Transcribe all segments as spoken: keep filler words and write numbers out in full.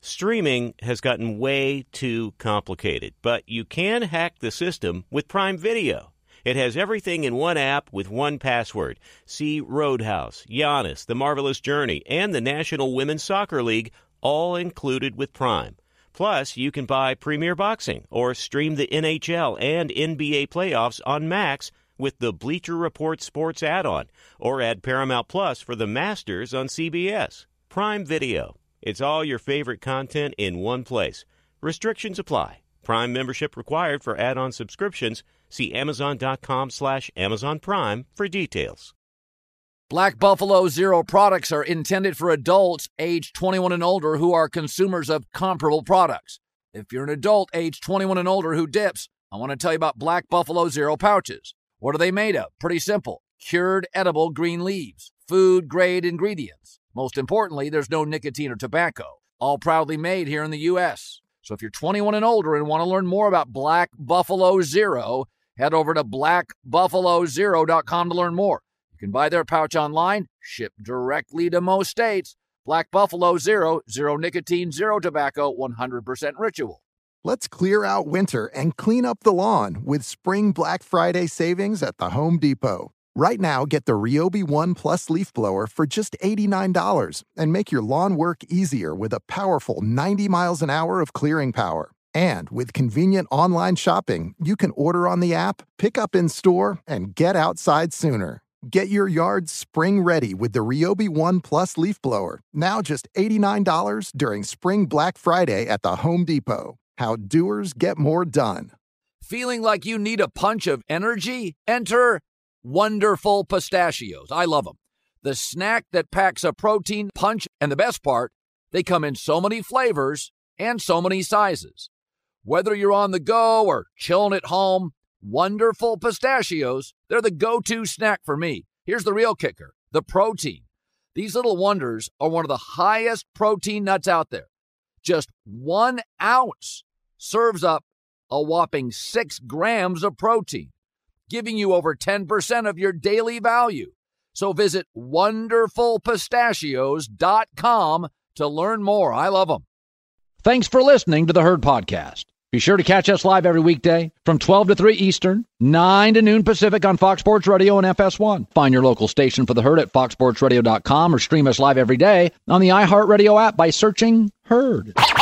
Streaming has gotten way too complicated, but you can hack the system with Prime Video. It has everything in one app with one password. See Roadhouse, Giannis, The Marvelous Journey, and the National Women's Soccer League, all included with Prime. Plus, you can buy Premier Boxing or stream the N H L and N B A playoffs on Max with the Bleacher Report Sports add-on, or add Paramount Plus for the Masters on C B S. Prime Video. It's all your favorite content in one place. Restrictions apply. Prime membership required for add-on subscriptions. See Amazon.com slash Amazon Prime for details. Black Buffalo Zero products are intended for adults age twenty-one and older who are consumers of comparable products. If you're an adult age twenty-one and older who dips, I want to tell you about Black Buffalo Zero pouches. What are they made of? Pretty simple. Cured edible green leaves. Food-grade ingredients. Most importantly, there's no nicotine or tobacco. All proudly made here in the U S So if you're twenty-one and older and want to learn more about Black Buffalo Zero, head over to black buffalo zero dot com to learn more. You can buy their pouch online, shipped directly to most states. Black Buffalo Zero, zero nicotine, zero tobacco, one hundred percent ritual. Let's clear out winter and clean up the lawn with Spring Black Friday savings at the Home Depot. Right now, get the Ryobi One Plus leaf blower for just eighty-nine dollars and make your lawn work easier with a powerful ninety miles an hour of clearing power. And with convenient online shopping, you can order on the app, pick up in store, and get outside sooner. Get your yard spring ready with the Ryobi One Plus leaf blower, now just eighty-nine dollars during Spring Black Friday at the Home Depot. How doers get more done. Feeling like you need a punch of energy? Enter Wonderful Pistachios. I love them. The snack that packs a protein punch, and the best part, they come in so many flavors and so many sizes. Whether you're on the go or chilling at home, Wonderful Pistachios, they're the go-to snack for me. Here's the real kicker, the protein. These little wonders are one of the highest protein nuts out there. Just one ounce serves up a whopping six grams of protein, giving you over ten percent of your daily value. So visit wonderful pistachios dot com to learn more. I love them. Thanks for listening to the Herd Podcast. Be sure to catch us live every weekday from twelve to three Eastern, nine to noon Pacific on Fox Sports Radio and F S one. Find your local station for the Herd at fox sports radio dot com or stream us live every day on the iHeartRadio app by searching Herd. Now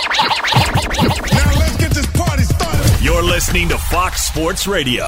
let's get this party started. You're listening to Fox Sports Radio.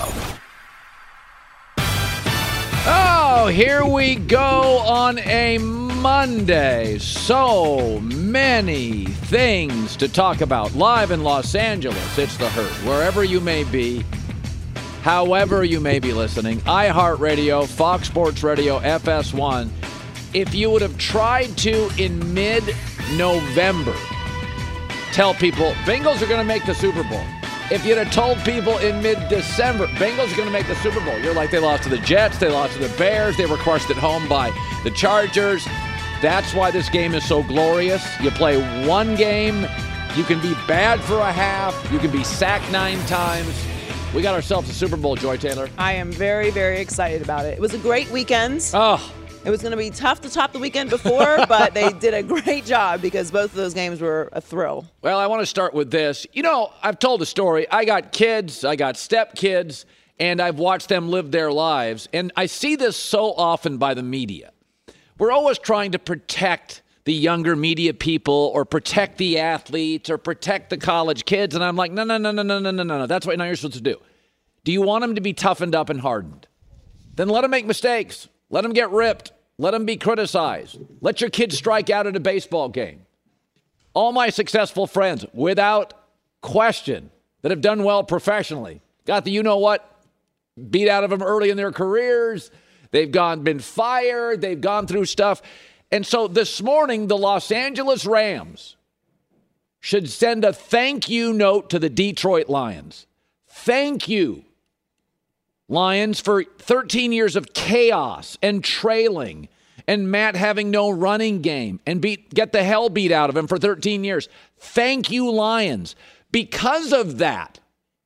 Oh, here we go on a Monday. So many things to talk about. Live in Los Angeles, it's the Herd. Wherever you may be, however you may be listening, iHeartRadio, Fox Sports Radio, F S one. If you would have tried to, in mid-November, tell people, Bengals are going to make the Super Bowl. If you'd have told people in mid-December, Bengals are going to make the Super Bowl, you're like, they lost to the Jets, they lost to the Bears, they were crushed at home by the Chargers. That's why this game is so glorious. You play one game, you can be bad for a half, you can be sacked nine times. We got ourselves a Super Bowl, Joy Taylor. I am very, very excited about it. It was a great weekend. Oh, It was going to be tough to top the weekend before, but they did a great job because both of those games were a thrill. Well, I want to start with this. You know, I've told a story. I got kids, I got stepkids, and I've watched them live their lives. And I see this so often by the media. We're always trying to protect the younger media people or protect the athletes or protect the college kids. And I'm like, no, no, no, no, no, no, no, no. That's what you're supposed to do. Do you want them to be toughened up and hardened? Then let them make mistakes. Let them get ripped. Let them be criticized. Let your kids strike out at a baseball game. All my successful friends, without question, that have done well professionally, got the you-know-what beat out of them early in their careers. They've gone, been fired. They've gone through stuff. And so this morning, the Los Angeles Rams should send a thank you note to the Detroit Lions. Thank you, Lions, for thirteen years of chaos and trailing and Matt having no running game and beat, get the hell beat out of him for thirteen years. Thank you, Lions. Because of that,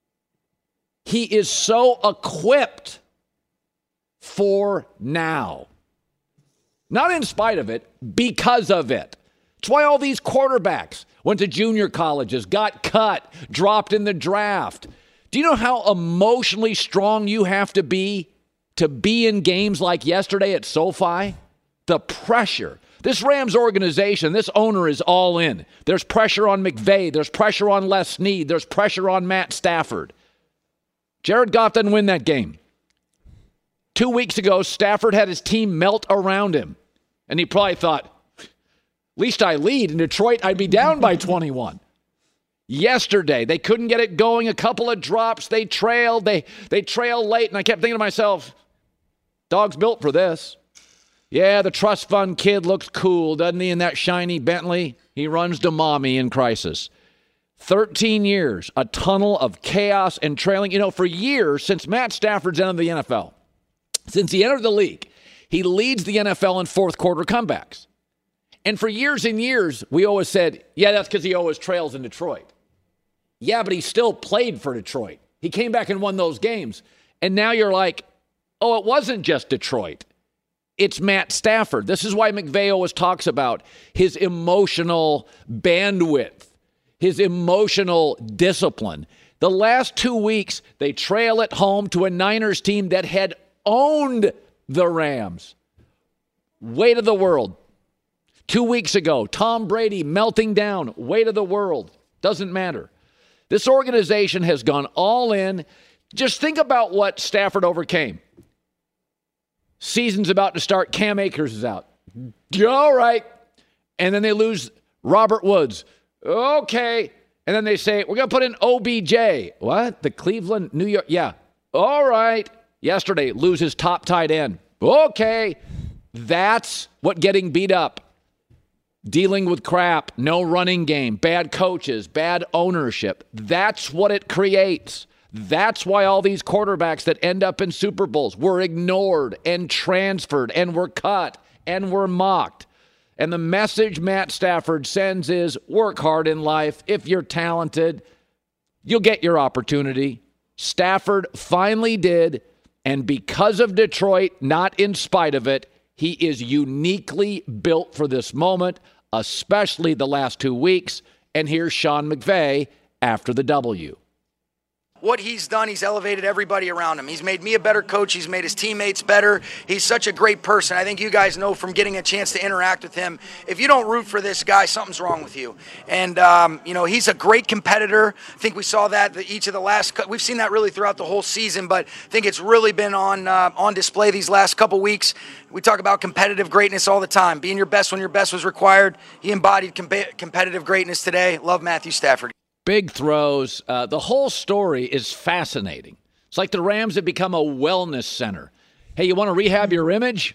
he is so equipped for now. Not in spite of it, because of it. It's why all these quarterbacks went to junior colleges, got cut, dropped in the draft. Do you know how emotionally strong you have to be to be in games like yesterday at SoFi? The pressure. This Rams organization, this owner is all in. There's pressure on McVay. There's pressure on Les Snead. There's pressure on Matt Stafford. Jared Goff didn't win that game. Two weeks ago, Stafford had his team melt around him. And he probably thought, at least I lead. In Detroit, I'd be down by twenty-one. Yesterday, they couldn't get it going. A couple of drops. They trailed. They, they trailed late. And I kept thinking to myself, dog's built for this. Yeah, the trust fund kid looks cool, doesn't he, in that shiny Bentley? He runs to mommy in crisis. thirteen years, a tunnel of chaos and trailing. You know, for years, since Matt Stafford's entered the N F L, since he entered the league, he leads the N F L in fourth quarter comebacks. And for years and years, we always said, yeah, that's because he always trails in Detroit. Yeah, but he still played for Detroit. He came back and won those games. And now you're like, oh, it wasn't just Detroit. It's Matt Stafford. This is why McVay always talks about his emotional bandwidth, his emotional discipline. The last two weeks, they trail at home to a Niners team that had owned the Rams. Weight of the world. Two weeks ago, Tom Brady melting down. Weight of the world. Doesn't matter. This organization has gone all in. Just think about what Stafford overcame. Season's about to start. Cam Akers is out. All right. And then they lose Robert Woods. Okay. And then they say, we're going to put in O B J. What? The Cleveland, New York. Yeah. All right. Yesterday, loses top tight end. Okay. That's what getting beat up. Dealing with crap, no running game, bad coaches, bad ownership. That's what it creates. That's why all these quarterbacks that end up in Super Bowls were ignored and transferred and were cut and were mocked. And the message Matt Stafford sends is work hard in life. If you're talented, you'll get your opportunity. Stafford finally did. And because of Detroit, not in spite of it, he is uniquely built for this moment, especially the last two weeks. And here's Sean McVay after the W. What he's done, he's elevated everybody around him. He's made me a better coach. He's made his teammates better. He's such a great person. I think you guys know from getting a chance to interact with him, if you don't root for this guy, something's wrong with you. And, um, you know, he's a great competitor. I think we saw that the, each of the last – we've seen that really throughout the whole season, but I think it's really been on uh, on display these last couple weeks. We talk about competitive greatness all the time, being your best when your best was required. He embodied com- competitive greatness today. Love Matthew Stafford. Big throws. Uh, the whole story is fascinating. It's like the Rams have become a wellness center. Hey, you want to rehab your image?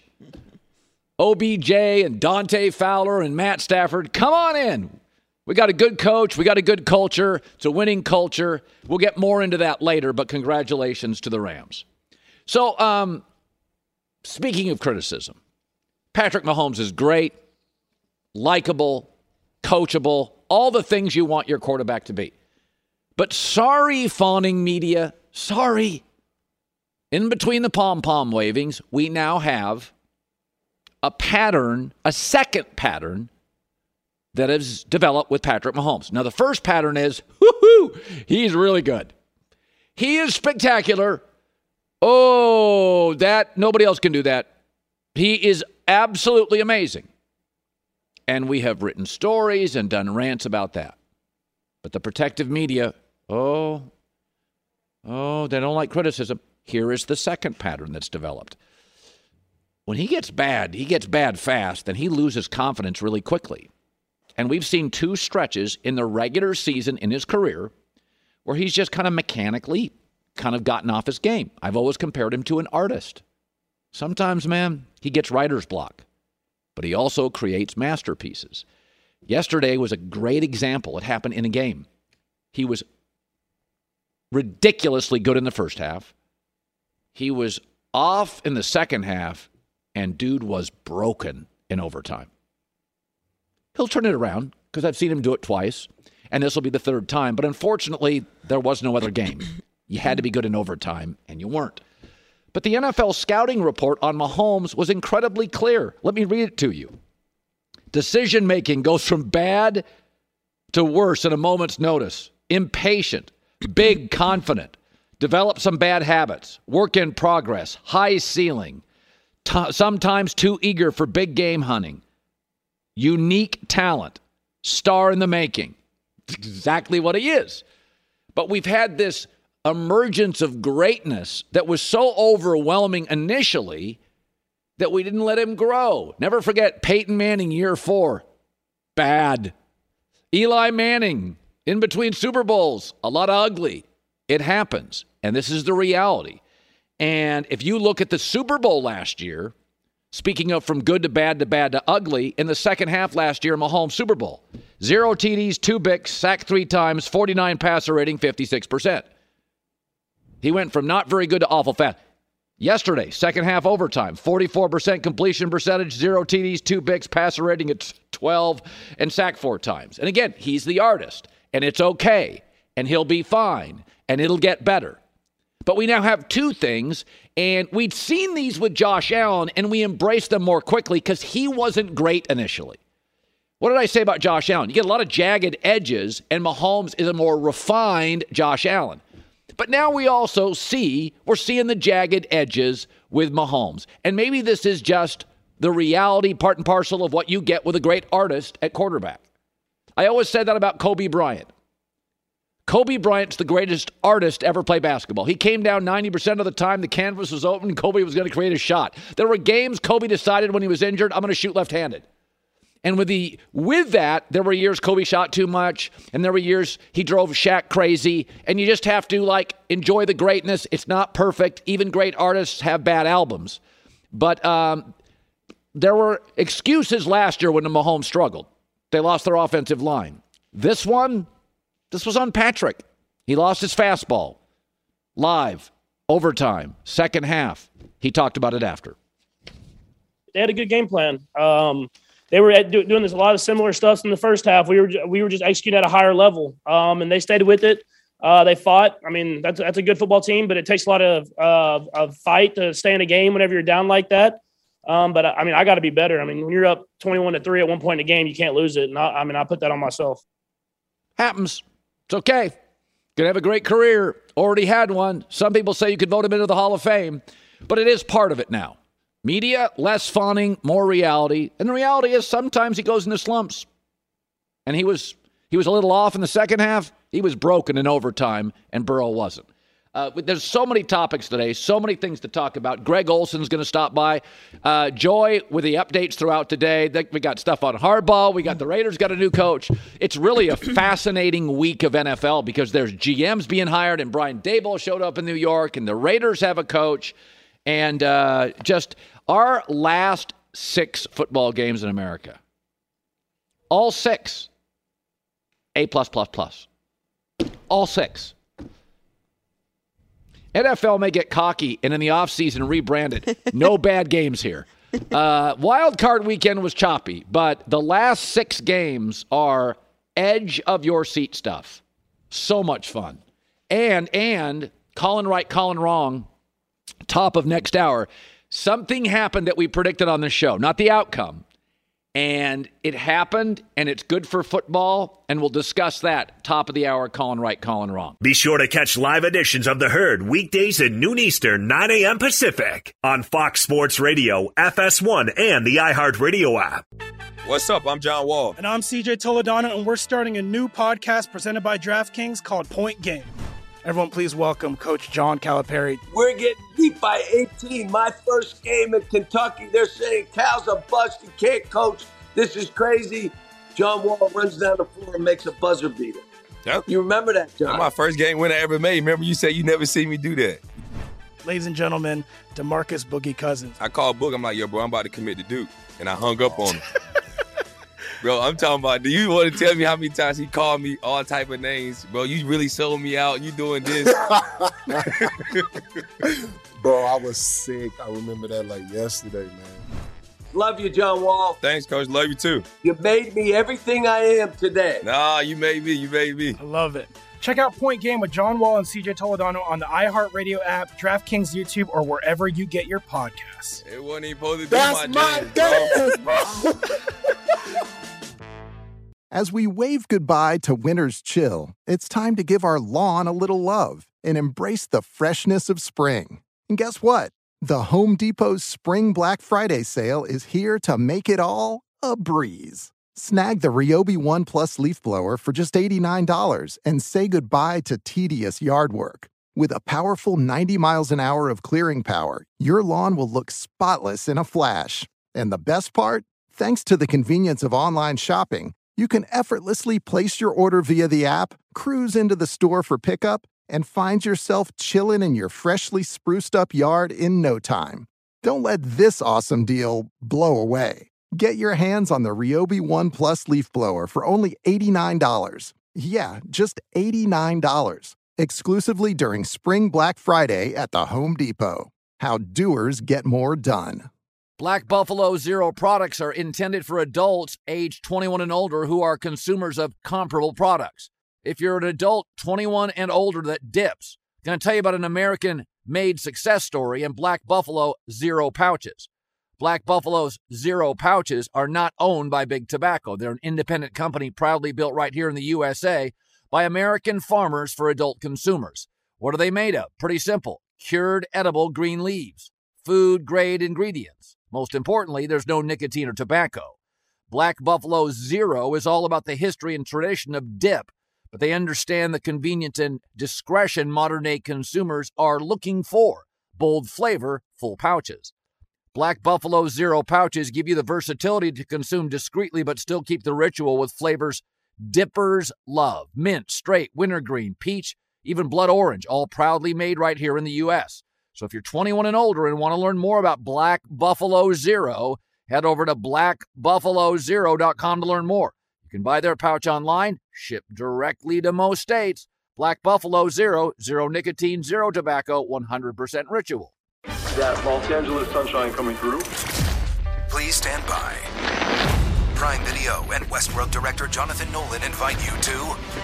O B J and Dante Fowler and Matt Stafford, come on in. We got a good coach. We got a good culture. It's a winning culture. We'll get more into that later, but congratulations to the Rams. So, um, speaking of criticism, Patrick Mahomes is great, likable, coachable, all the things you want your quarterback to be. But sorry, fawning media, sorry. In between the pom-pom wavings, we now have a pattern, a second pattern that has developed with Patrick Mahomes. Now, the first pattern is, whoo-hoo, he's really good. He is spectacular. Oh, that, nobody else can do that. He is absolutely amazing. And we have written stories and done rants about that. But the protective media, oh, oh, they don't like criticism. Here is the second pattern that's developed. When he gets bad, he gets bad fast, and he loses confidence really quickly. And we've seen two stretches in the regular season in his career where he's just kind of mechanically kind of gotten off his game. I've always compared him to an artist. Sometimes, man, he gets writer's block. But he also creates masterpieces. Yesterday was a great example. It happened in a game. He was ridiculously good in the first half. He was off in the second half, and dude was broken in overtime. He'll turn it around because I've seen him do it twice, and this will be the third time. But unfortunately, there was no other game. You had to be good in overtime, and you weren't. But the N F L scouting report on Mahomes was incredibly clear. Let me read it to you. Decision-making goes from bad to worse in a moment's notice. Impatient, big, confident. Develop some bad habits. Work in progress. High ceiling. T- sometimes too eager for big game hunting. Unique talent. Star in the making. It's exactly what he is. But we've had this emergence of greatness that was so overwhelming initially that we didn't let him grow. Never forget Peyton Manning, year four. Bad. Eli Manning, in between Super Bowls, a lot of ugly. It happens. And this is the reality. And if you look at the Super Bowl last year, speaking of from good to bad to bad to ugly, in the second half last year, Mahomes Super Bowl. Zero T Ds, two picks, sacked three times, forty-nine passer rating, fifty-six percent. He went from not very good to awful fast. Yesterday, second half overtime, forty-four percent completion percentage, zero T Ds, two picks, passer rating at twelve, and sacked four times. And again, he's the artist, and it's okay, and he'll be fine, and it'll get better. But we now have two things, and we'd seen these with Josh Allen, and we embraced them more quickly because he wasn't great initially. What did I say about Josh Allen? You get a lot of jagged edges, and Mahomes is a more refined Josh Allen. But now we also see, we're seeing the jagged edges with Mahomes. And maybe this is just the reality, part and parcel of what you get with a great artist at quarterback. I always said that about Kobe Bryant. Kobe Bryant's the greatest artist to ever play basketball. He came down ninety percent of the time, the canvas was open, and Kobe was going to create a shot. There were games Kobe decided when he was injured, I'm going to shoot left-handed. And with the with that, there were years Kobe shot too much, and there were years he drove Shaq crazy, and you just have to, like, enjoy the greatness. It's not perfect. Even great artists have bad albums. But um, there were excuses last year when the Mahomes struggled. They lost their offensive line. This one, this was on Patrick. He lost his fastball. Live, overtime, second half. He talked about it after. They had a good game plan. Um They were at do, doing this a lot of similar stuff in the first half. We were we were just executing at a higher level, um, and they stayed with it. Uh, they fought. I mean, that's that's a good football team, but it takes a lot of uh, of fight to stay in a game whenever you're down like that. Um, but I mean, I got to be better. I mean, when you're up twenty-one to three at one point in the game, you can't lose it. And I, I mean, I put that on myself. Happens. It's okay. Gonna have a great career. Already had one. Some people say you could vote him into the Hall of Fame, but it is part of it now. Media, less fawning, more reality. And the reality is sometimes he goes into slumps. And he was he was a little off in the second half. He was broken in overtime, and Burrow wasn't. Uh, there's so many topics today, so many things to talk about. Greg Olson's going to stop by. Uh, Joy with the updates throughout today. We got stuff on Harbaugh. We got the Raiders got a new coach. It's really a fascinating week of N F L because there's G Ms being hired, and Brian Daboll showed up in New York, and the Raiders have a coach. And uh, just our last six football games in America, all six, A plus plus plus, all six. N F L may get cocky and in the offseason rebrand it. No bad games here. Uh, wild card weekend was choppy, but the last six games are edge of your seat stuff. So much fun. And, and calling right, calling wrong, top of next hour. Something happened that we predicted on the show, not the outcome. And it happened, and it's good for football, and we'll discuss that top of the hour, calling right, calling wrong. Be sure to catch live editions of The Herd weekdays at noon Eastern, nine a.m. Pacific on Fox Sports Radio, F S one, and the iHeartRadio app. What's up? I'm John Wall. And I'm C J Toledano, and we're starting a new podcast presented by DraftKings called Point Game. Everyone, please welcome Coach John Calipari. We're getting beat by eighteen. My first game in Kentucky, they're saying Cal's a bust. He can't coach. This is crazy. John Wall runs down the floor and makes a buzzer beater. Yep. You remember that, John? That's my first game winner I ever made. Remember you said you never see me do that. Ladies and gentlemen, DeMarcus Boogie Cousins. I called Boog. I'm like, yo, bro, I'm about to commit to Duke. And I hung up on him. Bro, I'm talking about, do you want to tell me how many times he called me all type of names? Bro, you really sold me out. You doing this. Bro, I was sick. I remember that like yesterday, man. Love you, John Wall. Thanks, Coach. Love you, too. You made me everything I am today. Nah, you made me. You made me. I love it. Check out Point Game with John Wall and C J Toledano on the iHeartRadio app, DraftKings YouTube, or wherever you get your podcasts. It wasn't even supposed to be That's my my game, bro. As we wave goodbye to winter's chill, it's time to give our lawn a little love and embrace the freshness of spring. And guess what? The Home Depot's Spring Black Friday sale is here to make it all a breeze. Snag the Ryobi One Plus leaf blower for just eighty-nine dollars and say goodbye to tedious yard work. With a powerful ninety miles an hour of clearing power, your lawn will look spotless in a flash. And the best part? Thanks to the convenience of online shopping, you can effortlessly place your order via the app, cruise into the store for pickup, and find yourself chilling in your freshly spruced up yard in no time. Don't let this awesome deal blow away. Get your hands on the Ryobi One Plus leaf blower for only eighty-nine dollars. Yeah, just eighty-nine dollars. Exclusively during Spring Black Friday at the Home Depot. How doers get more done. Black Buffalo Zero products are intended for adults age twenty-one and older who are consumers of comparable products. If you're an adult twenty-one and older that dips, I'm going to tell you about an American-made success story in Black Buffalo Zero pouches. Black Buffalo's Zero pouches are not owned by Big Tobacco. They're an independent company proudly built right here in the U S A by American farmers for adult consumers. What are they made of? Pretty simple. Cured edible green leaves. Food-grade ingredients. Most importantly, there's no nicotine or tobacco. Black Buffalo Zero is all about the history and tradition of dip, but they understand the convenience and discretion modern-day consumers are looking for. Bold flavor, full pouches. Black Buffalo Zero pouches give you the versatility to consume discreetly but still keep the ritual with flavors dippers love. Mint, straight, wintergreen, peach, even blood orange, all proudly made right here in the U S So if you're twenty-one and older and want to learn more about Black Buffalo Zero, head over to black buffalo zero dot com to learn more. You can buy their pouch online, ship directly to most states. Black Buffalo Zero, zero nicotine, zero tobacco, one hundred percent ritual. That Los Angeles sunshine coming through. Please stand by. Prime Video and Westworld director Jonathan Nolan invite you to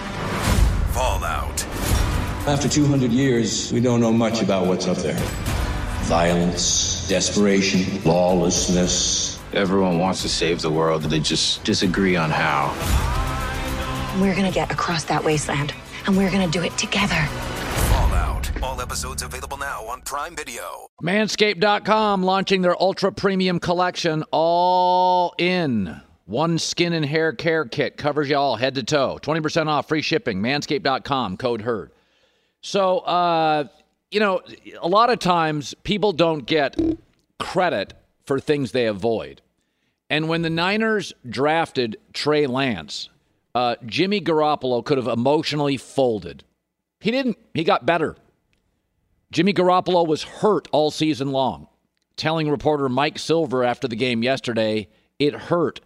Fallout. After two hundred years, we don't know much about what's up there. Violence, desperation, lawlessness. Everyone wants to save the world, they just disagree on how. We're gonna get across that wasteland, and we're gonna do it together. Fallout. All episodes available now on Prime Video. Manscaped dot com launching their ultra premium collection, all in. One skin and hair care kit covers you all head to toe. twenty percent off, free shipping. Manscaped dot com, code HERD. So, uh, you know, a lot of times people don't get credit for things they avoid. And when the Niners drafted Trey Lance, uh, Jimmy Garoppolo could have emotionally folded. He didn't. He got better. Jimmy Garoppolo was hurt all season long. Telling reporter Mike Silver after the game yesterday, it hurt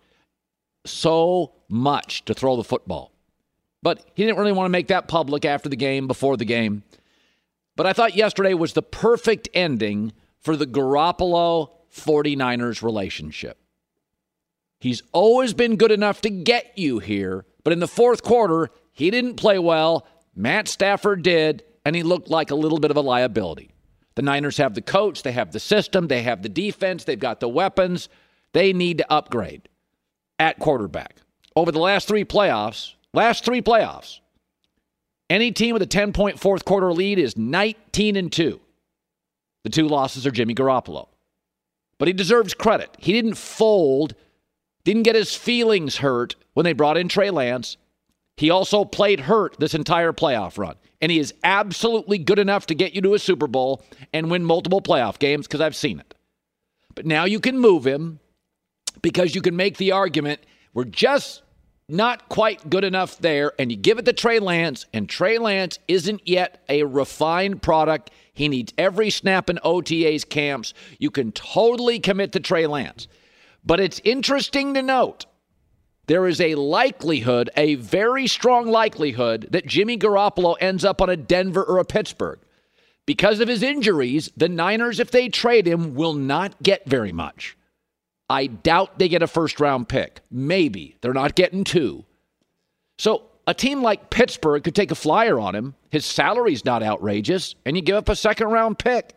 so much to throw the football. But he didn't really want to make that public after the game, before the game. But I thought yesterday was the perfect ending for the Garoppolo forty-niners relationship. He's always been good enough to get you here, but in the fourth quarter, he didn't play well. Matt Stafford did, and he looked like a little bit of a liability. The Niners have the coach, they have the system, they have the defense, they've got the weapons. They need to upgrade at quarterback. Over the last three playoffs, last three playoffs, any team with a ten-point fourth quarter lead is nineteen and two. The two losses are Jimmy Garoppolo. But he deserves credit. He didn't fold, didn't get his feelings hurt when they brought in Trey Lance. He also played hurt this entire playoff run. And he is absolutely good enough to get you to a Super Bowl and win multiple playoff games, because I've seen it. But now you can move him because you can make the argument we're just not quite good enough there, and you give it to Trey Lance, and Trey Lance isn't yet a refined product. He needs every snap in O T A's camps. You can totally commit to Trey Lance. But it's interesting to note, there is a likelihood, a very strong likelihood, that Jimmy Garoppolo ends up on a Denver or a Pittsburgh. Because of his injuries, the Niners, if they trade him, will not get very much. I doubt they get a first-round pick. Maybe. They're not getting two. So a team like Pittsburgh could take a flyer on him. His salary's not outrageous, and you give up a second-round pick.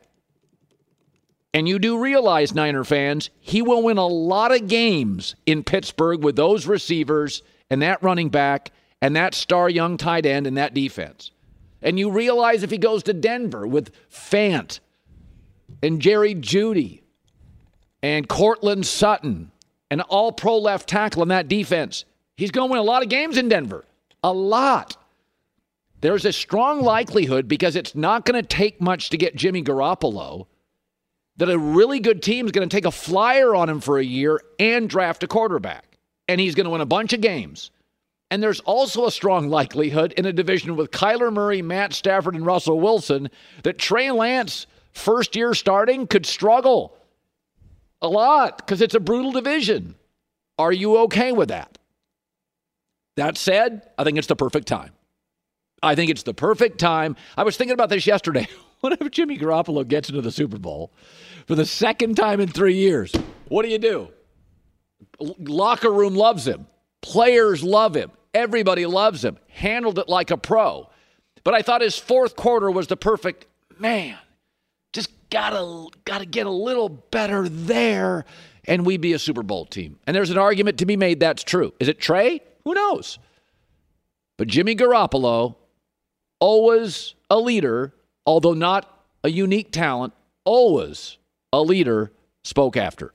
And you do realize, Niner fans, he will win a lot of games in Pittsburgh with those receivers and that running back and that star young tight end and that defense. And you realize if he goes to Denver with Fant and Jerry Jeudy and Cortland Sutton, an all-pro left tackle in that defense, he's going to win a lot of games in Denver. A lot. There's a strong likelihood, because it's not going to take much to get Jimmy Garoppolo, that a really good team is going to take a flyer on him for a year and draft a quarterback. And he's going to win a bunch of games. And there's also a strong likelihood in a division with Kyler Murray, Matt Stafford, and Russell Wilson that Trey Lance, first year starting, could struggle a lot because it's a brutal division. Are you okay with that? That said, I think it's the perfect time. I think it's the perfect time. I was thinking about this yesterday. What if Jimmy Garoppolo gets into the Super Bowl for the second time in three years? What do you do? Locker room loves him. Players love him. Everybody loves him. Handled it like a pro. But I thought his fourth quarter was the perfect, man, just gotta, gotta get a little better there, and we'd be a Super Bowl team. And there's an argument to be made that's true. Is it Trey? Who knows? But Jimmy Garoppolo, always a leader, although not a unique talent, always a leader, spoke after.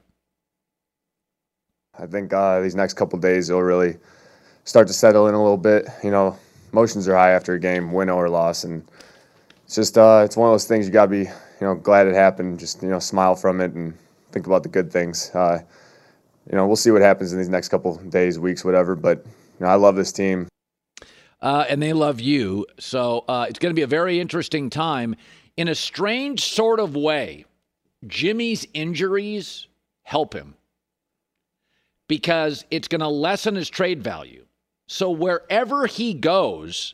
I think uh, these next couple of days it'll really start to settle in a little bit. You know, emotions are high after a game, win or loss, and it's just uh, it's one of those things you got to be, you know, glad it happened. Just, you know, smile from it and think about the good things. Uh, you know, we'll see what happens in these next couple of days, weeks, whatever. But you know, I love this team, uh, and they love you. So uh, it's going to be a very interesting time. In a strange sort of way, Jimmy's injuries help him, because it's going to lessen his trade value. So wherever he goes,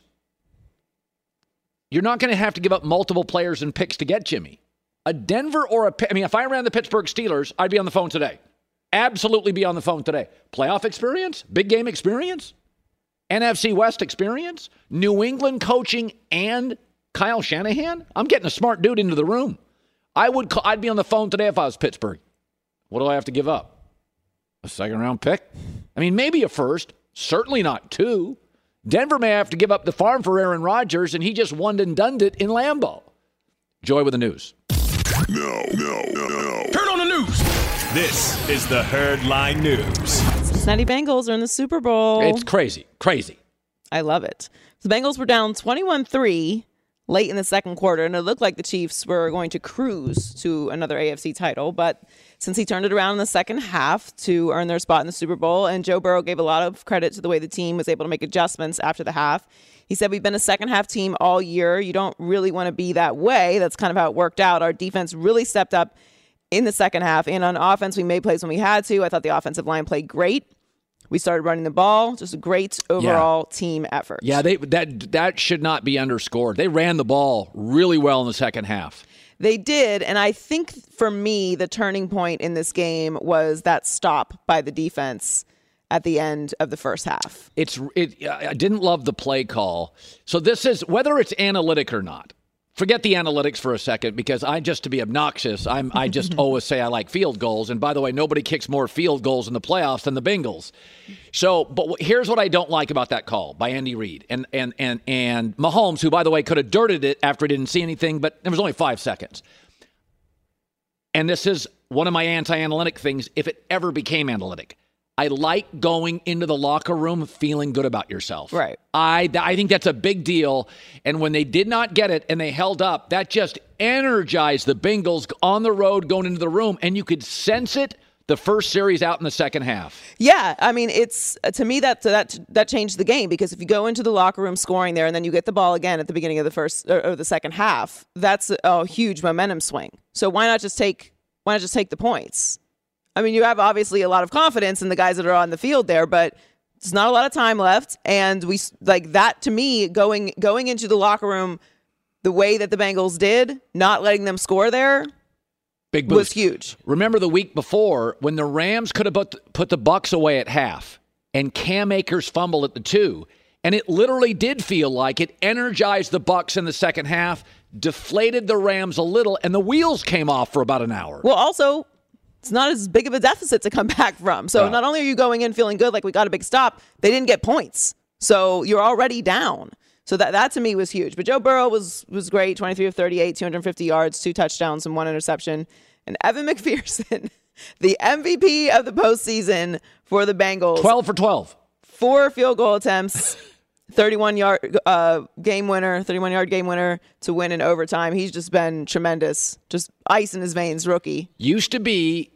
you're not going to have to give up multiple players and picks to get Jimmy. A Denver or a, I mean, if I ran the Pittsburgh Steelers, I'd be on the phone today. Absolutely be on the phone today. Playoff experience, big game experience, N F C West experience, New England coaching, and Kyle Shanahan. I'm getting a smart dude into the room. I would, call, I'd be on the phone today if I was Pittsburgh. What do I have to give up? A second round pick? I mean, maybe a first. Certainly not two. Denver may have to give up the farm for Aaron Rodgers, and he just one and done it in Lambeau. Joy with the news. No, no, no, no. Turn on the news. This is the Herd Line News. Cincinnati Bengals are in the Super Bowl. It's crazy. Crazy. I love it. The Bengals were down twenty-one three late in the second quarter, and it looked like the Chiefs were going to cruise to another A F C title. But since he turned it around in the second half to earn their spot in the Super Bowl, and Joe Burrow gave a lot of credit to the way the team was able to make adjustments after the half. He said, we've been a second half team all year. You don't really want to be that way. That's kind of how it worked out. Our defense really stepped up in the second half. And on offense, we made plays when we had to. I thought the offensive line played great. We started running the ball. Just a great overall yeah. team effort. Yeah, they that that should not be underscored. They ran the ball really well in the second half. They did, and I think for me, the turning point in this game was that stop by the defense at the end of the first half. It's it. I didn't love the play call. So this is, whether it's analytic or not, forget the analytics for a second, because I, just to be obnoxious, I'm I just always say I like field goals. And by the way, nobody kicks more field goals in the playoffs than the Bengals. So, but here's what I don't like about that call by Andy Reid and and and and Mahomes, who, by the way, could have dirted it after he didn't see anything, but it was only five seconds. And this is one of my anti-analytic things, if it ever became analytic. I like going into the locker room feeling good about yourself. Right. I I think that's a big deal. And when they did not get it and they held up, that just energized the Bengals on the road going into the room. And you could sense it the first series out in the second half. Yeah. I mean, it's to me that that that changed the game, because if you go into the locker room scoring there and then you get the ball again at the beginning of the first or, or the second half, that's a, a huge momentum swing. So why not just take why not just take the points? I mean, you have obviously a lot of confidence in the guys that are on the field there, but there's not a lot of time left. And we like that to me, going going into the locker room the way that the Bengals did, not letting them score there, Big boost. Was huge. Remember the week before when the Rams could have put, put the Bucs away at half and Cam Akers fumbled at the two, and it literally did feel like it energized the Bucs in the second half, deflated the Rams a little, and the wheels came off for about an hour. Well, also, it's not as big of a deficit to come back from. So Right. not only are you going in feeling good, like we got a big stop, they didn't get points. So you're already down. So that that to me was huge. But Joe Burrow was was great, twenty-three of thirty-eight, two hundred fifty yards, two touchdowns, and one interception. And Evan McPherson, the M V P of the postseason for the Bengals. twelve for twelve. Four field goal attempts, thirty-one yard uh, game winner, thirty-one yard game winner to win in overtime. He's just been tremendous. Just ice in his veins, rookie. Used to be,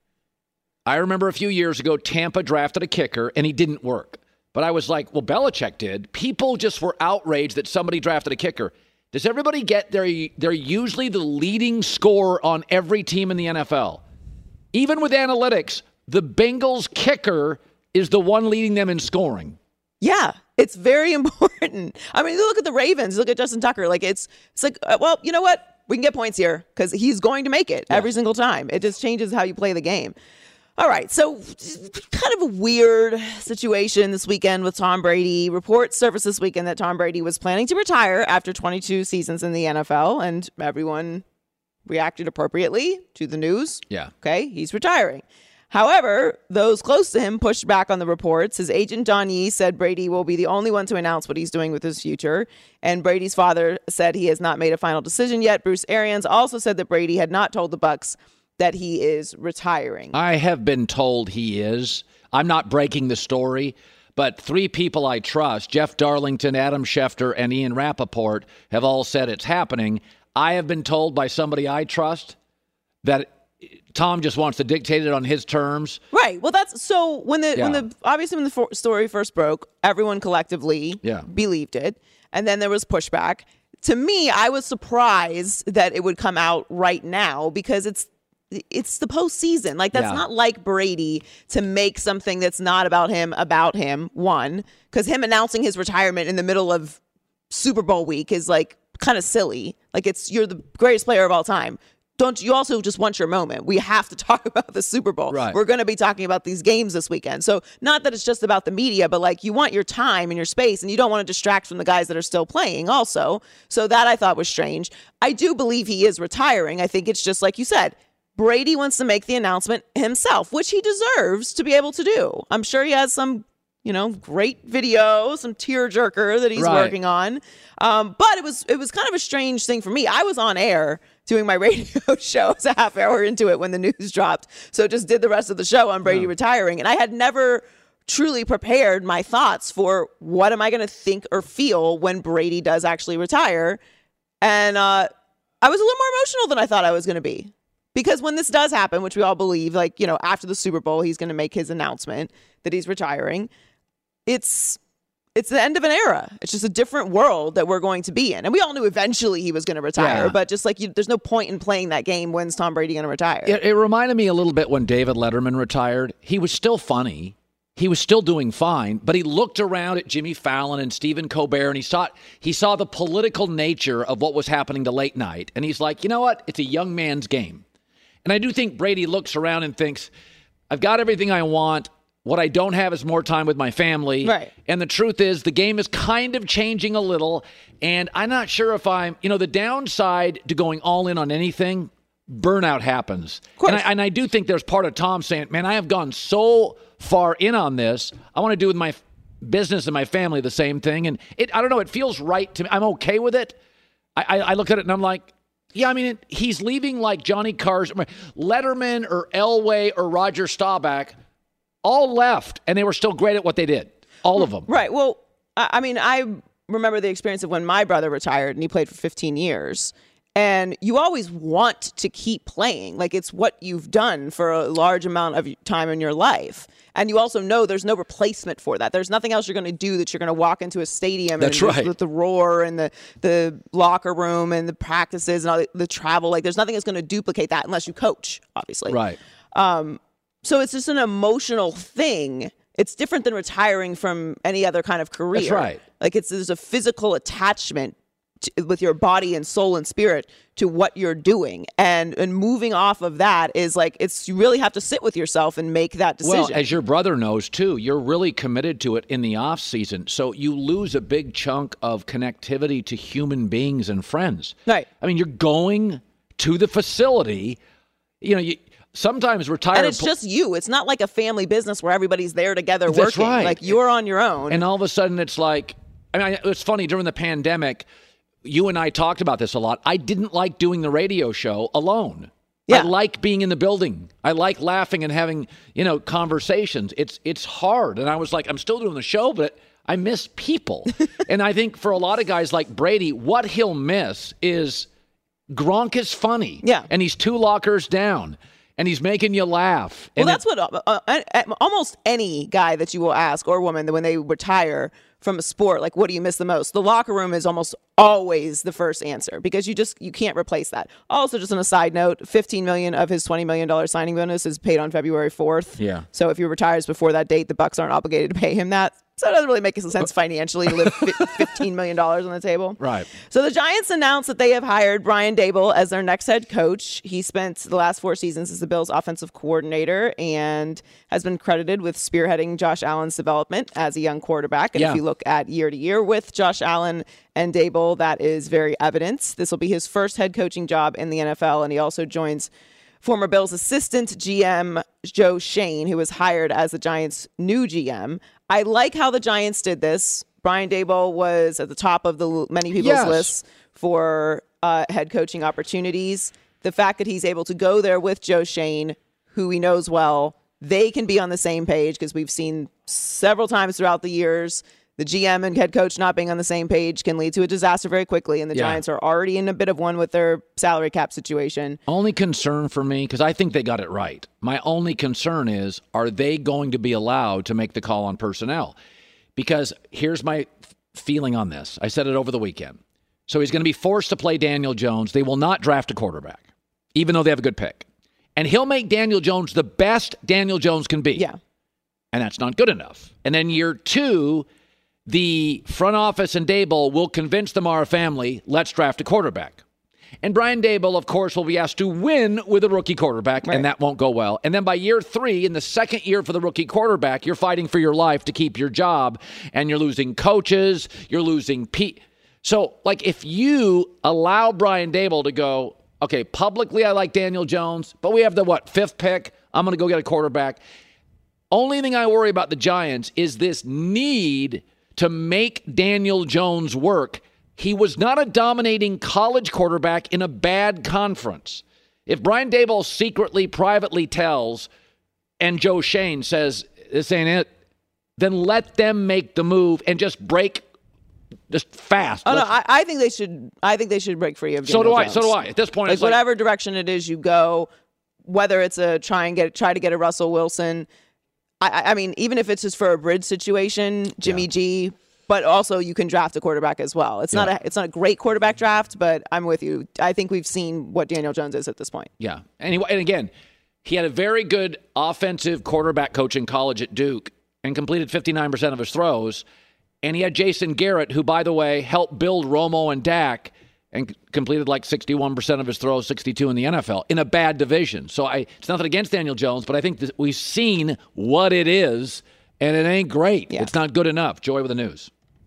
I remember a few years ago, Tampa drafted a kicker, and he didn't work. But I was like, well, Belichick did. People just were outraged that somebody drafted a kicker. Does everybody get they're, they're usually the leading scorer on every team in the N F L? Even with analytics, the Bengals kicker is the one leading them in scoring. Yeah, it's very important. I mean, look at the Ravens. Look at Justin Tucker. Like, it's it's like, uh, well, you know what? We can get points here because he's going to make it yeah. every single time. It just changes how you play the game. All right, so kind of a weird situation this weekend with Tom Brady. Reports surfaced this weekend that Tom Brady was planning to retire after twenty-two seasons in the N F L, and everyone reacted appropriately to the news. Yeah. Okay, he's retiring. However, those close to him pushed back on the reports. His agent, Don Yee, said Brady will be the only one to announce what he's doing with his future. And Brady's father said he has not made a final decision yet. Bruce Arians also said that Brady had not told the Bucs that he is retiring. I have been told he is. I'm not breaking the story, but three people I trust, Jeff Darlington, Adam Schefter, and Ian Rappaport, have all said it's happening. I have been told by somebody I trust that Tom just wants to dictate it on his terms. Right. Well, that's so when the Yeah. when the obviously when the for, story first broke, everyone collectively Yeah. believed it, and then there was pushback. To me, I was surprised that it would come out right now because it's it's the postseason. Like, that's Yeah. not like Brady to make something that's not about him about him. One, because him announcing his retirement in the middle of Super Bowl week is like kind of silly. Like, it's you're the greatest player of all time. Don't you also just want your moment? We have to talk about the Super Bowl. Right. We're going to be talking about these games this weekend. So not that it's just about the media, but like you want your time and your space and you don't want to distract from the guys that are still playing also. So that I thought was strange. I do believe he is retiring. I think it's just like you said, Brady wants to make the announcement himself, which he deserves to be able to do. I'm sure he has some, you know, great video, some tearjerker that he's Right. working on. Um, but it was it was kind of a strange thing for me. I was on air doing my radio show. I was a half hour into it when the news dropped. So just did the rest of the show on Brady retiring. And I had never truly prepared my thoughts for what am I going to think or feel when Brady does actually retire. And uh, I was a little more emotional than I thought I was going to be. Because when this does happen, which we all believe, like, you know, after the Super Bowl, he's going to make his announcement that he's retiring. It's it's the end of an era. It's just a different world that we're going to be in. And we all knew eventually he was going to retire, Yeah. but just like you, there's no point in playing that game. When's Tom Brady going to retire? It, it reminded me a little bit when David Letterman retired. He was still funny. He was still doing fine, but he looked around at Jimmy Fallon and Stephen Colbert, and he saw he saw the political nature of what was happening to late night. And he's like, you know what? It's a young man's game. And I do think Brady looks around and thinks, I've got everything I want. What I don't have is more time with my family. Right. And the truth is the game is kind of changing a little. And I'm not sure if I'm, you know, the downside to going all in on anything, burnout happens. Of course. And I, and I do think there's part of Tom saying, man, I have gone so far in on this. I want to do with my business and my family the same thing. And it, I don't know, it feels right to me. I'm okay with it. I, I, I look at it and I'm like, yeah, I mean, it, he's leaving like Johnny Carson, Letterman or Elway or Roger Staubach. All left, and they were still great at what they did. All of them. Right. Well, I I mean, I remember the experience of when my brother retired, and he played for fifteen years. And you always want to keep playing. Like, it's what you've done for a large amount of time in your life. And you also know there's no replacement for that. There's nothing else you're going to do that you're going to walk into a stadium That's and right. with the roar and the, the locker room and the practices and all the, the travel. Like, there's nothing that's going to duplicate that unless you coach, obviously. Right. Um, so it's just an emotional thing. It's different than retiring from any other kind of career. That's right. Like, it's there's a physical attachment to, with your body and soul and spirit to what you're doing, and and moving off of that is like it's you really have to sit with yourself and make that decision. Well, as your brother knows too, you're really committed to it in the off season, so you lose a big chunk of connectivity to human beings and friends. Right. I mean, you're going to the facility. You know, you, sometimes retired. And it's just you. It's not like a family business where everybody's there together That's working. right. Like you're on your own. And all of a sudden it's like, I mean, it's funny during the pandemic, you and I talked about this a lot. I didn't like doing the radio show alone. Yeah. I like being in the building. I like laughing and having, you know, conversations. It's it's hard. And I was like, I'm still doing the show, but I miss people. And I think for a lot of guys like Brady, what he'll miss is Gronk is funny. Yeah. And he's two lockers down. And he's making you laugh. Well, And that's what uh, uh, almost any guy that you will ask or woman that when they retire from a sport, like, what do you miss the most? The locker room is almost always the first answer because you just you can't replace that. Also, just on a side note, fifteen million dollars of his twenty million dollars signing bonus is paid on February fourth. Yeah. So if he retires before that date, the Bucks aren't obligated to pay him that. So it doesn't really make sense financially to leave fifteen million dollars on the table. Right. So the Giants announced that they have hired Brian Daboll as their next head coach. He spent the last four seasons as the Bills' offensive coordinator and has been credited with spearheading Josh Allen's development as a young quarterback. And Yeah. if you look at year to year with Josh Allen and Daboll, that is very evident. This will be his first head coaching job in the N F L, and he also joins former Bills assistant G M Joe Shane, who was hired as the Giants' new G M. I like how the Giants did this. Brian Daboll was at the top of the many people's Yes. lists for uh, head coaching opportunities. The fact that he's able to go there with Joe Shane, who he knows well, they can be on the same page because we've seen several times throughout the years the G M and head coach not being on the same page can lead to a disaster very quickly, and the Yeah. Giants are already in a bit of one with their salary cap situation. Only concern for me, because I think they got it right. My only concern is, are they going to be allowed to make the call on personnel? Because here's my f- feeling on this. I said it over the weekend. So he's going to be forced to play Daniel Jones. They will not draft a quarterback, even though they have a good pick. And he'll make Daniel Jones the best Daniel Jones can be. Yeah. And that's not good enough. And then year two, the front office and Daboll will convince the Mara family, let's draft a quarterback. And Brian Daboll, of course, will be asked to win with a rookie quarterback, Right. and that won't go well. And then by year three, in the second year for the rookie quarterback, you're fighting for your life to keep your job, and you're losing coaches, you're losing Pete. So, like, if you allow Brian Daboll to go, okay, publicly I like Daniel Jones, but we have the, what, fifth pick, I'm going to go get a quarterback. Only thing I worry about the Giants is this need to make Daniel Jones work. He was not a dominating college quarterback in a bad conference. If Brian Daboll secretly, privately tells, and Joe Shane says, this ain't it, then let them make the move and just break just fast. Oh no, Let's- I, I think they should. I think they should break free of. So Daniel do I, Jones. so do I. At this point, like it's like- whatever direction it is you go, whether it's a try and get try to get a Russell Wilson. I, I mean, even if it's just for a bridge situation, Jimmy G. But also, you can draft a quarterback as well. It's not Yeah. a it's not a great quarterback draft, but I'm with you. I think we've seen what Daniel Jones is at this point. Yeah. And, he, and again, he had a very good offensive quarterback coach in college at Duke and completed fifty-nine percent of his throws. And he had Jason Garrett, who, by the way, helped build Romo and Dak and c- completed like sixty-one percent of his throws, sixty-two in the N F L, in a bad division. So I, it's nothing against Daniel Jones, but I think that we've seen what it is, and it ain't great. It's not good enough. Joy with the news.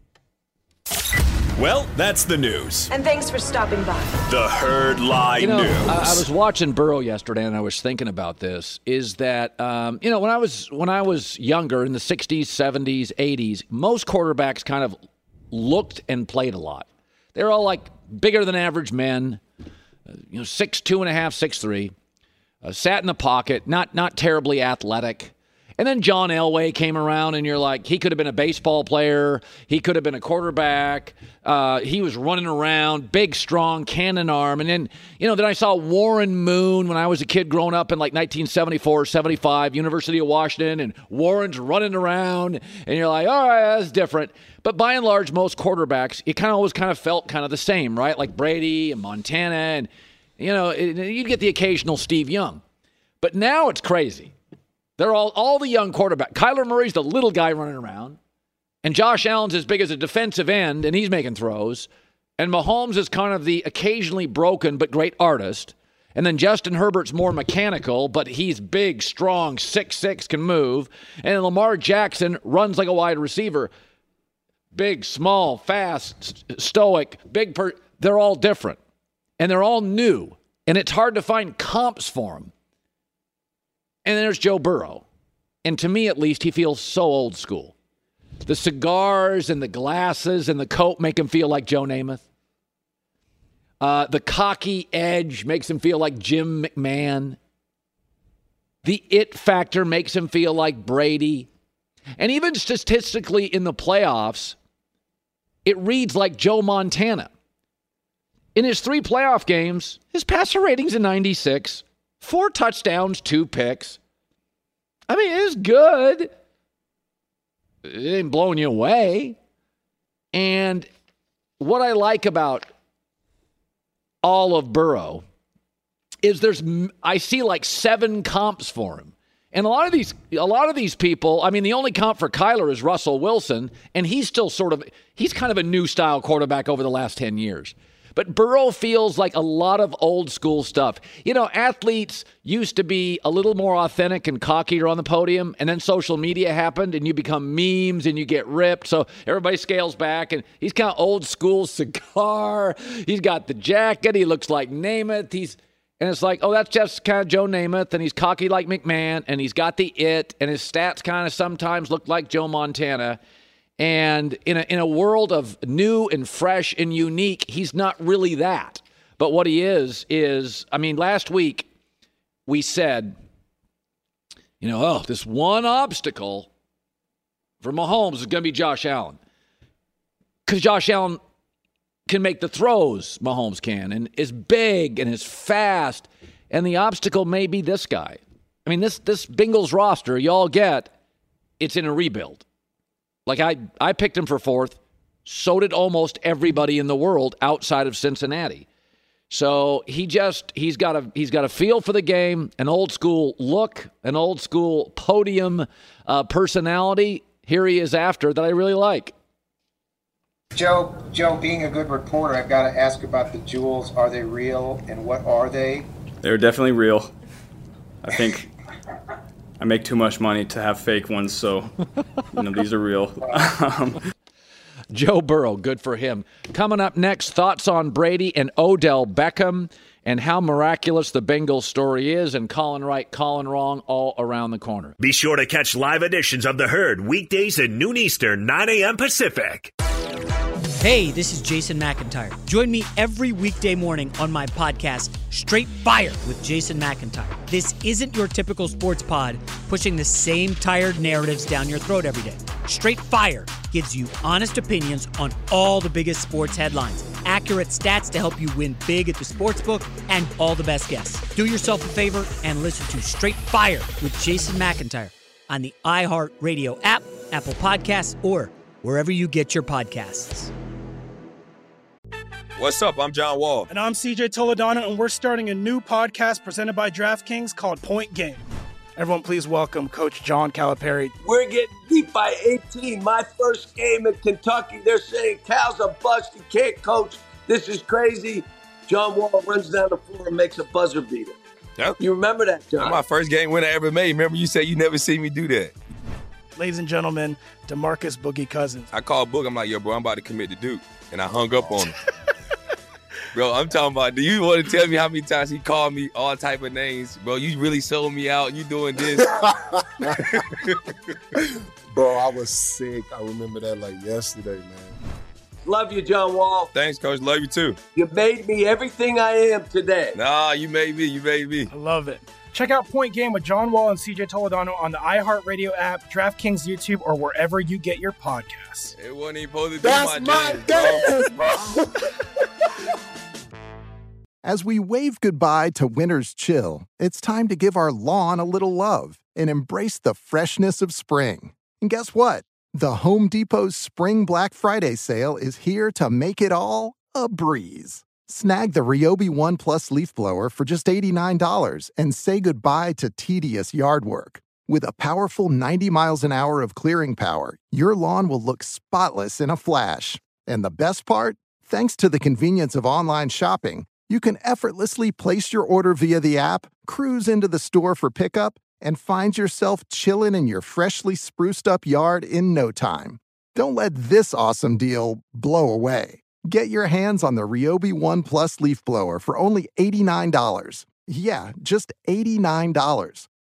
Well, that's the news. And thanks for stopping by. The Herd Lie You know, News. I, I was watching Burrow yesterday, and I was thinking about this. Is that um, you know when I was when I was younger in the sixties, seventies, eighties, most quarterbacks kind of looked and played a lot. They're all like bigger than average men, uh, you know, six two and a half, six three, uh, sat in the pocket, not not terribly athletic. And then John Elway came around, and you're like, he could have been a baseball player. He could have been a quarterback. Uh, he was running around, big, strong, cannon arm. And then, you know, then I saw Warren Moon when I was a kid growing up in like nineteen seventy-four, seventy-five, University of Washington, and Warren's running around. And you're like, all right, that's different. But by and large, most quarterbacks, it kind of always kind of felt kind of the same, right? Like Brady and Montana. And, you know, it, you'd get the occasional Steve Young. But now it's crazy. They're all all the young quarterback. Kyler Murray's the little guy running around. And Josh Allen's as big as a defensive end, and he's making throws. And Mahomes is kind of the occasionally broken but great artist. And then Justin Herbert's more mechanical, but he's big, strong, six six, can move. And Lamar Jackson runs like a wide receiver. Big, small, fast, stoic, big. Per- they're all different. And they're all new. And it's hard to find comps for them. And then there's Joe Burrow. And to me, at least, he feels so old school. The cigars and the glasses and the coat make him feel like Joe Namath. Uh, the cocky edge makes him feel like Jim McMahon. The it factor makes him feel like Brady. And even statistically in the playoffs, it reads like Joe Montana. In his three playoff games, his passer rating's a ninety-six. Four touchdowns, two picks. I mean, it's good. It ain't blowing you away. And what I like about all of Burrow is there's I see like seven comps for him. And a lot of these a lot of these people, I mean, the only comp for Kyler is Russell Wilson, and he's still sort of he's kind of a new style quarterback over the last ten years. But Burrow feels like a lot of old school stuff. You know, athletes used to be a little more authentic and cockier on the podium, and then social media happened, and you become memes, and you get ripped, so everybody scales back, and he's kind of old school cigar. He's got the jacket. He looks like Namath. He's And it's like, oh, that's just kind of Joe Namath, and he's cocky like McMahon, and he's got the it, and his stats kind of sometimes look like Joe Montana. And in a, in a world of new and fresh and unique, he's not really that. But what he is, is, I mean, last week we said, you know, oh, this one obstacle for Mahomes is going to be Josh Allen. Because Josh Allen can make the throws, Mahomes can, and is big and is fast. And the obstacle may be this guy. I mean, this this Bengals roster, y'all get, it's in a rebuild. Like, I, I picked him for fourth. So did almost everybody in the world outside of Cincinnati. So he just, he's got a he's got a feel for the game, an old school look, an old school podium uh, personality. Here he is after that I really like. Joe, Joe, being a good reporter, I've got to ask about the jewels. Are they real, and what are they? They're definitely real. I think I make too much money to have fake ones, so you know these are real. um, Joe Burrow, good for him. Coming up next, thoughts on Brady and Odell Beckham and how miraculous the Bengals story is, and Colin right, Colin wrong, all around the corner. Be sure to catch live editions of The Herd weekdays at noon Eastern, nine a.m. Pacific. Hey, this is Jason McIntyre. Join me every weekday morning on my podcast, Straight Fire with Jason McIntyre. This isn't your typical sports pod pushing the same tired narratives down your throat every day. Straight Fire gives you honest opinions on all the biggest sports headlines, accurate stats to help you win big at the sportsbook, and all the best guests. Do yourself a favor and listen to Straight Fire with Jason McIntyre on the iHeartRadio app, Apple Podcasts, or wherever you get your podcasts. What's up? I'm John Wall. And I'm C J Toledano, and we're starting a new podcast presented by DraftKings called Point Game. Everyone, please welcome Coach John Calipari. We're getting beat by eighteen. My first game in Kentucky, they're saying Cal's a bust. He can't coach. This is crazy. John Wall runs down the floor and makes a buzzer beater. Yep. You remember that, John? That's my first game winner I ever made. Remember you said you never see me do that. Ladies and gentlemen, DeMarcus Boogie Cousins. I called Boog. I'm like, yo, bro, I'm about to commit to Duke. And I hung up on him. Bro, I'm talking about, do you want to tell me how many times he called me all type of names? Bro, you really sold me out. You doing this. Bro, I was sick. I remember that like yesterday, man. Love you, John Wall. Thanks, Coach. Love you, too. You made me everything I am today. Nah, you made me. You made me. I love it. Check out Point Game with John Wall and C J Toledano on the iHeartRadio app, DraftKings YouTube, or wherever you get your podcasts. It wasn't even supposed to be That's my, my game, game, bro. As we wave goodbye to winter's chill, it's time to give our lawn a little love and embrace the freshness of spring. And guess what? The Home Depot's Spring Black Friday sale is here to make it all a breeze. Snag the Ryobi One Plus leaf blower for just eighty-nine dollars and say goodbye to tedious yard work. With a powerful ninety miles an hour of clearing power, your lawn will look spotless in a flash. And the best part? Thanks to the convenience of online shopping, you can effortlessly place your order via the app, cruise into the store for pickup, and find yourself chilling in your freshly spruced up yard in no time. Don't let this awesome deal blow away. Get your hands on the Ryobi One Plus leaf blower for only eighty-nine dollars. Yeah, just eighty-nine dollars.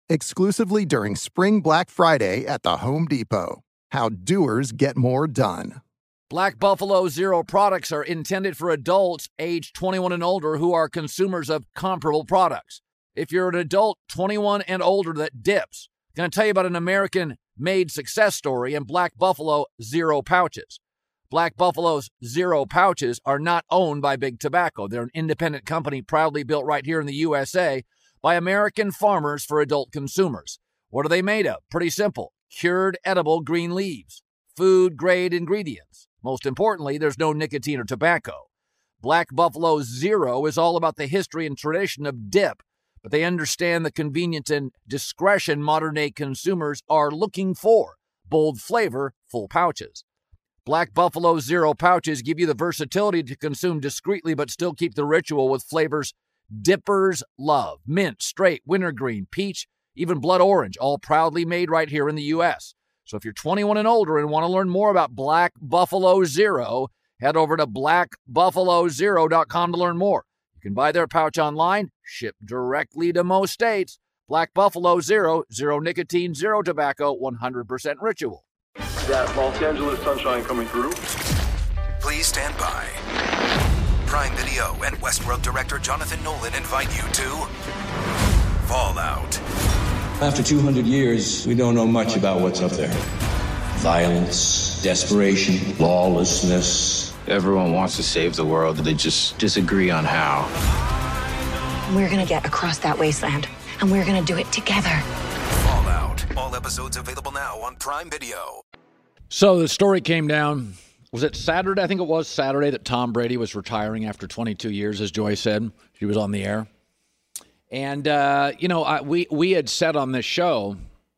Exclusively during Spring Black Friday at the Home Depot. How doers get more done. Black Buffalo Zero products are intended for adults age twenty-one and older who are consumers of comparable products. If you're an adult twenty-one and older that dips, I'm going to tell you about an American-made success story in Black Buffalo Zero pouches. Black Buffalo's Zero pouches are not owned by Big Tobacco. They're an independent company proudly built right here in the U S A by American farmers for adult consumers. What are they made of? Pretty simple. Cured edible green leaves. Food-grade ingredients. Most importantly, there's no nicotine or tobacco. Black Buffalo Zero is all about the history and tradition of dip, but they understand the convenience and discretion modern-day consumers are looking for. Bold flavor, full pouches. Black Buffalo Zero pouches give you the versatility to consume discreetly but still keep the ritual with flavors dippers love. Mint, straight, wintergreen, peach, even blood orange, all proudly made right here in the U S. So if you're twenty-one and older and want to learn more about Black Buffalo Zero, head over to black buffalo zero dot com to learn more. You can buy their pouch online, ship directly to most states. Black Buffalo Zero, zero nicotine, zero tobacco, one hundred percent ritual. That Los Angeles sunshine coming through. Please stand by. Prime Video and Westworld director Jonathan Nolan invite you to Fallout. After two hundred years, we don't know much about what's up there. Violence, desperation, lawlessness. Everyone wants to save the world, they just disagree on how. We're gonna get across that wasteland, and we're gonna do it together. Fallout. All episodes available now on Prime Video. So the story came down, was it Saturday? I think it was Saturday that Tom Brady was retiring after twenty-two years, as Joy said. She was on the air. And, uh, you know, I, we, we had said on this show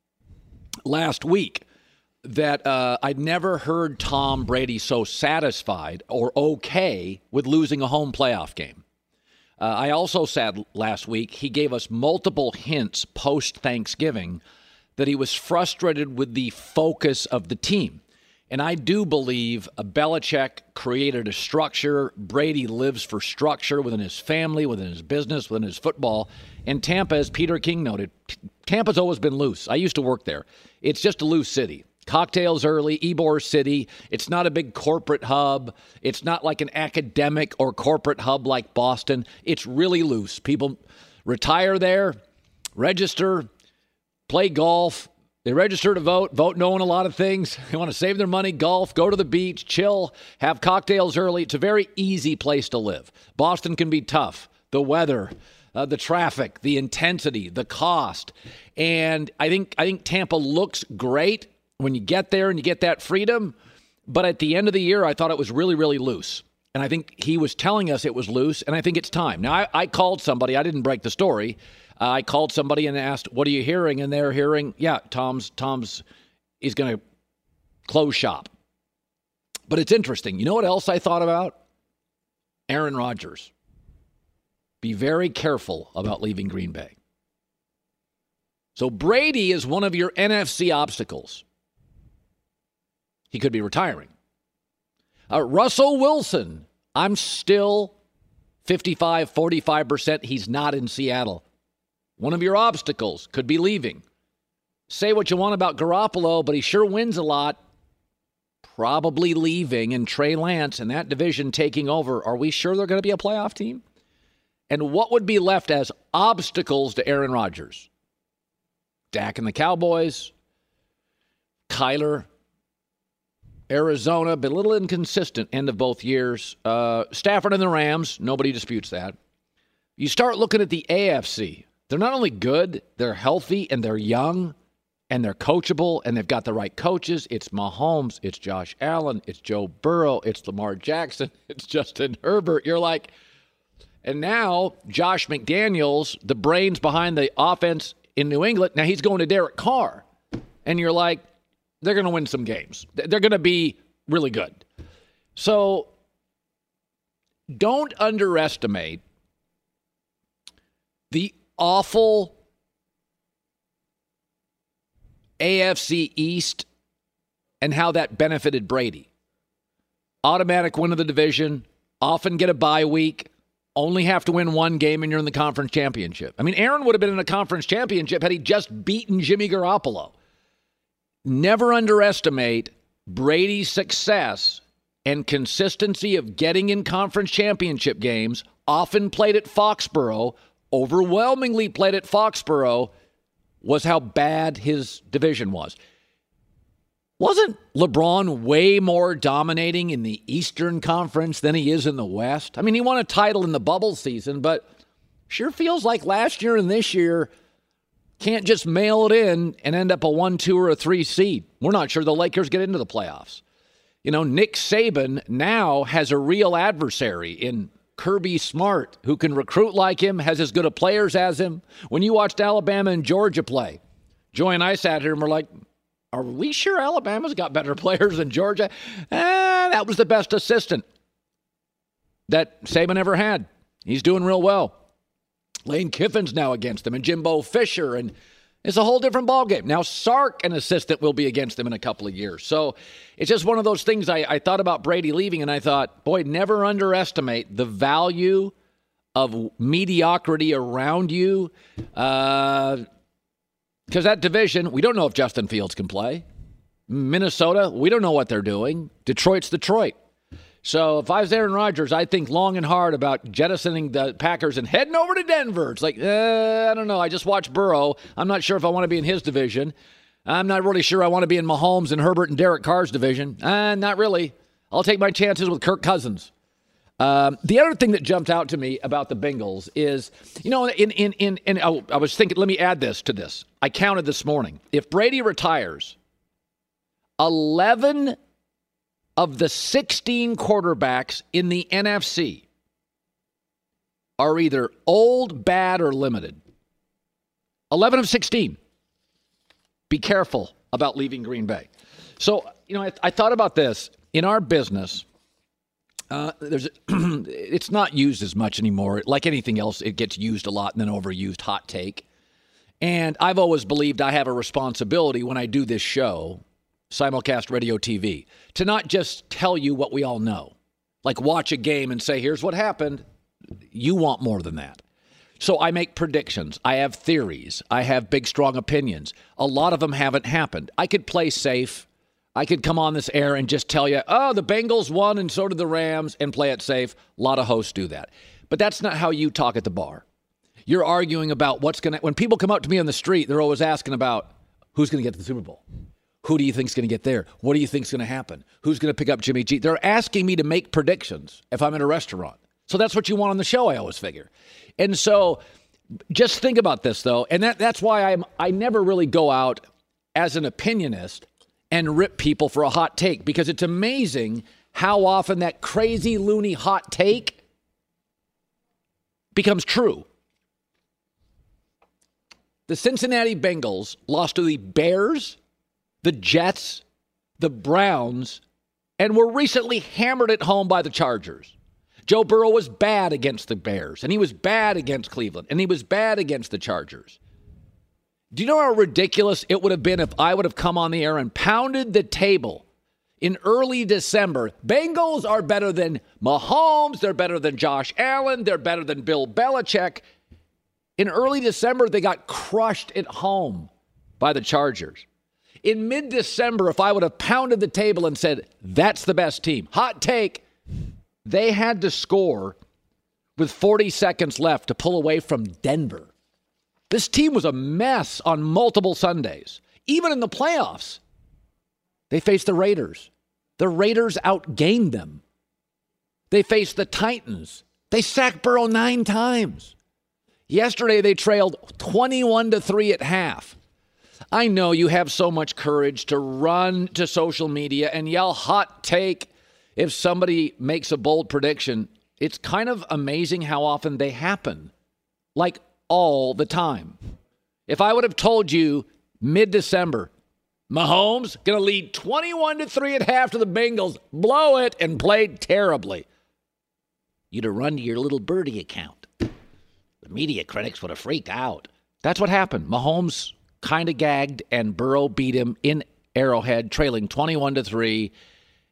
last week that uh, I'd never heard Tom Brady so satisfied or okay with losing a home playoff game. Uh, I also said last week he gave us multiple hints post-Thanksgiving that he was frustrated with the focus of the team. And I do believe a Belichick created a structure. Brady lives for structure within his family, within his business, within his football. And Tampa, as Peter King noted, Tampa's always been loose. I used to work there. It's just a loose city. Cocktails early, Ybor City. It's not a big corporate hub. It's not like an academic or corporate hub like Boston. It's really loose. People retire there, register, play golf. They register to vote, vote no on a lot of things. They want to save their money, golf, go to the beach, chill, have cocktails early. It's a very easy place to live. Boston can be tough. The weather, uh, the traffic, the intensity, the cost. And I think I think Tampa looks great when you get there and you get that freedom. But at the end of the year, I thought it was really, really loose. And I think he was telling us it was loose, and I think it's time. Now, I, I called somebody. I didn't break the story. Uh, I called somebody and asked, what are you hearing? And they're hearing, yeah, Tom's Tom's is going to close shop. But it's interesting. You know what else I thought about? Aaron Rodgers. Be very careful about leaving Green Bay. So Brady is one of your N F C obstacles. He could be retiring. Uh, Russell Wilson, I'm still fifty-five, forty-five percent he's not in Seattle. One of your obstacles could be leaving. Say what you want about Garoppolo, but he sure wins a lot. Probably leaving, and Trey Lance and that division taking over. Are we sure they're going to be a playoff team? And what would be left as obstacles to Aaron Rodgers? Dak and the Cowboys. Kyler. Arizona, but a little inconsistent end of both years. Uh, Stafford and the Rams, nobody disputes that. You start looking at the A F C. They're not only good, they're healthy, and they're young, and they're coachable, and they've got the right coaches. It's Mahomes, it's Josh Allen, it's Joe Burrow, it's Lamar Jackson, it's Justin Herbert. You're like, and now Josh McDaniels, the brains behind the offense in New England, now he's going to Derek Carr. And you're like, they're going to win some games. They're going to be really good. So don't underestimate the awful A F C East and how that benefited Brady. Automatic win of the division, often get a bye week, only have to win one game and you're in the conference championship. I mean, Aaron would have been in a conference championship had he just beaten Jimmy Garoppolo. Never underestimate Brady's success and consistency of getting in conference championship games, often played at Foxborough, overwhelmingly played at Foxborough, was how bad his division was. Wasn't LeBron way more dominating in the Eastern Conference than he is in the West? I mean, he won a title in the bubble season, but sure feels like last year and this year can't just mail it in and end up a one, two, or a three seed. We're not sure the Lakers get into the playoffs. You know, Nick Saban now has a real adversary in Kirby Smart, who can recruit like him, has as good of players as him. When you watched Alabama and Georgia play, Joy and I sat here and we're like, are we sure Alabama's got better players than Georgia? Eh, that was the best assistant that Saban ever had. He's doing real well. Lane Kiffin's now against him, and Jimbo Fisher, and it's a whole different ballgame. Now Sark, an assistant, will be against him in a couple of years. So it's just one of those things. I, I thought about Brady leaving, and I thought, boy, never underestimate the value of mediocrity around you. Uh... Because that division, we don't know if Justin Fields can play. Minnesota, we don't know what they're doing. Detroit's Detroit. So if I was Aaron Rodgers, I'd think long and hard about jettisoning the Packers and heading over to Denver. It's like, uh, I don't know. I just watched Burrow. I'm not sure if I want to be in his division. I'm not really sure I want to be in Mahomes and Herbert and Derek Carr's division. Uh, not really. I'll take my chances with Kirk Cousins. Um, the other thing that jumped out to me about the Bengals is, you know, in, in, in, in oh, I was thinking, let me add this to this. I counted this morning. If Brady retires, eleven of the sixteen quarterbacks in the N F C are either old, bad, or limited. eleven of sixteen. Be careful about leaving Green Bay. So, you know, I, I thought about this. In our business, Uh, there's, it's not used as much anymore. Like anything else, it gets used a lot and then overused. Hot take. And I've always believed I have a responsibility when I do this show, simulcast radio T V, to not just tell you what we all know. Like watch a game and say, here's what happened. You want more than that. So I make predictions. I have theories. I have big, strong opinions. A lot of them haven't happened. I could play safe. I could come on this air and just tell you, oh, the Bengals won and so did the Rams, and play it safe. A lot of hosts do that. But that's not how you talk at the bar. You're arguing about what's going to – when people come up to me on the street, they're always asking about who's going to get to the Super Bowl. Who do you think's going to get there? What do you think's going to happen? Who's going to pick up Jimmy G? They're asking me to make predictions if I'm in a restaurant. So that's what you want on the show, I always figure. And so just think about this, though. And that, that's why I'm, I never really go out as an opinionist and rip people for a hot take, because it's amazing how often that crazy, loony hot take becomes true. The Cincinnati Bengals lost to the Bears, the Jets, the Browns, and were recently hammered at home by the Chargers. Joe Burrow was bad against the Bears, and he was bad against Cleveland, and he was bad against the Chargers. Do you know how ridiculous it would have been if I would have come on the air and pounded the table in early December? Bengals are better than Mahomes. They're better than Josh Allen. They're better than Bill Belichick. In early December, they got crushed at home by the Chargers. In mid-December, if I would have pounded the table and said, that's the best team, hot take, they had to score with forty seconds left to pull away from Denver. This team was a mess on multiple Sundays. Even in the playoffs, they faced the Raiders. The Raiders outgained them. They faced the Titans. They sacked Burrow nine times. Yesterday, they trailed twenty-one to three at half. I know you have so much courage to run to social media and yell hot take if somebody makes a bold prediction. It's kind of amazing how often they happen. Like all the time. If I would have told you mid-December, Mahomes going to lead twenty-one to three at half to the Bengals, blow it, and played terribly, you'd have run to your little birdie account. The media critics would have freaked out. That's what happened. Mahomes kind of gagged, and Burrow beat him in Arrowhead, trailing twenty-one to three.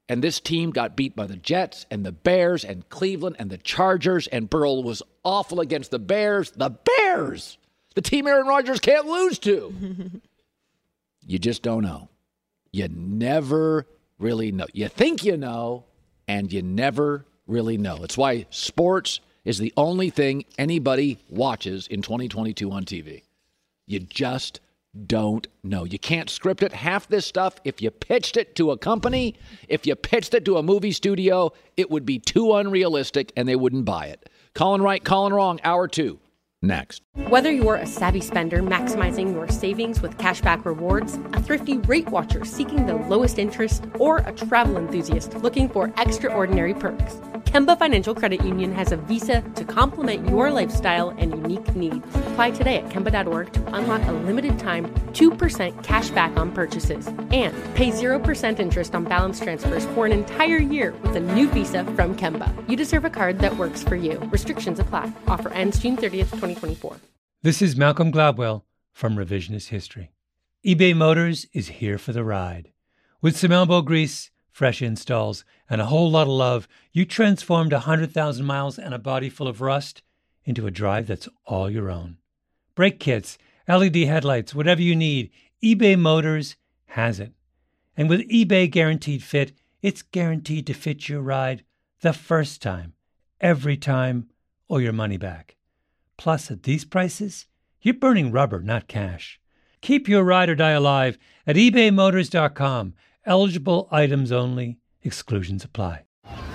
And this team got beat by the Jets and the Bears and Cleveland and the Chargers, and Burrow was awful against the Bears. The Bears! The team Aaron Rodgers can't lose to. You just don't know. You never really know. You think you know, and you never really know. It's why sports is the only thing anybody watches in twenty twenty-two on T V. You just don't know. You can't script it. Half this stuff, if you pitched it to a company, if you pitched it to a movie studio, it would be too unrealistic and they wouldn't buy it. Colin right, Colin wrong, hour two. Next. Whether you're a savvy spender maximizing your savings with cashback rewards, a thrifty rate watcher seeking the lowest interest, or a travel enthusiast looking for extraordinary perks, Kemba Financial Credit Union has a visa to complement your lifestyle and unique needs. Apply today at Kemba dot org to unlock a limited time two percent cash back on purchases and pay zero percent interest on balance transfers for an entire year with a new visa from Kemba. You deserve a card that works for you. Restrictions apply. Offer ends June thirtieth, twenty twenty-four. This is Malcolm Gladwell from Revisionist History. eBay Motors is here for the ride. With some elbow grease, fresh installs, and a whole lot of love, you transformed one hundred thousand miles and a body full of rust into a drive that's all your own. Brake kits, L E D headlights, whatever you need, eBay Motors has it. And with eBay Guaranteed Fit, it's guaranteed to fit your ride the first time, every time, or your money back. Plus, at these prices, you're burning rubber, not cash. Keep your ride or die alive at ebay motors dot com. Eligible items only. Exclusions apply.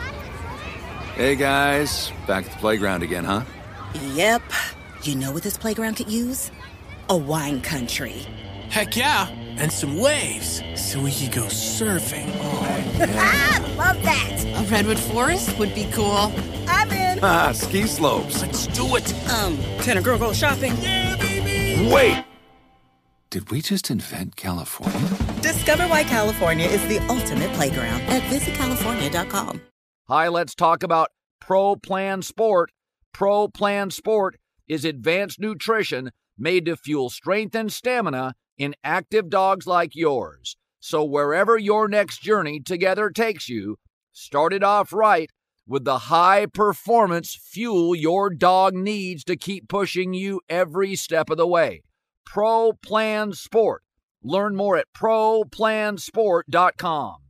Hey, guys. Back at the playground again, huh? Yep. You know what this playground could use? A wine country. Heck yeah. And some waves so we could go surfing. Oh, yeah. Love that. A redwood forest would be cool. I'm in. Ah, ski slopes. Let's do it. Um, can a girl go shopping? Yeah, baby. Wait. Did we just invent California? Discover why California is the ultimate playground at visit california dot com. Hi, let's talk about Pro Plan Sport. Pro Plan Sport is advanced nutrition made to fuel strength and stamina in active dogs like yours. So wherever your next journey together takes you, start it off right with the high-performance fuel your dog needs to keep pushing you every step of the way. Pro Plan Sport. Learn more at pro plan sport dot com.